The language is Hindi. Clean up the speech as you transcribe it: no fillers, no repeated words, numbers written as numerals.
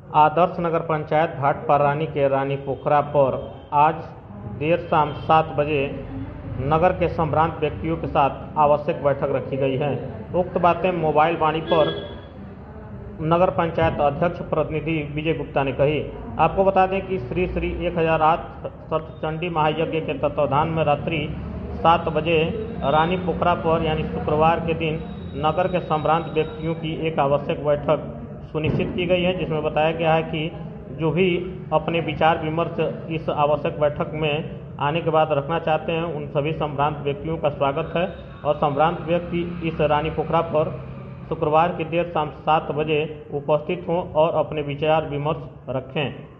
आदर्श नगर पंचायत भाटपारानी के रानी पोखरा पर आज देर शाम 7 बजे नगर के संभ्रांत व्यक्तियों के साथ आवश्यक बैठक रखी गई है। उक्त बातें मोबाइल वाणी पर नगर पंचायत अध्यक्ष प्रतिनिधि विजय गुप्ता ने कही। आपको बता दें कि श्री श्री 1008 सप्तचंडी महायज्ञ के तत्वाधान में रात्रि 7 बजे रानी पोखरा पर यानी शुक्रवार के दिन नगर के संभ्रांत व्यक्तियों की एक आवश्यक बैठक सुनिश्चित की गई है, जिसमें बताया गया है कि जो भी अपने विचार विमर्श इस आवश्यक बैठक में आने के बाद रखना चाहते हैं, उन सभी संभ्रांत व्यक्तियों का स्वागत है और संभ्रांत व्यक्ति इस रानी पोखरा पर शुक्रवार की देर शाम 7 बजे उपस्थित हों और अपने विचार विमर्श रखें।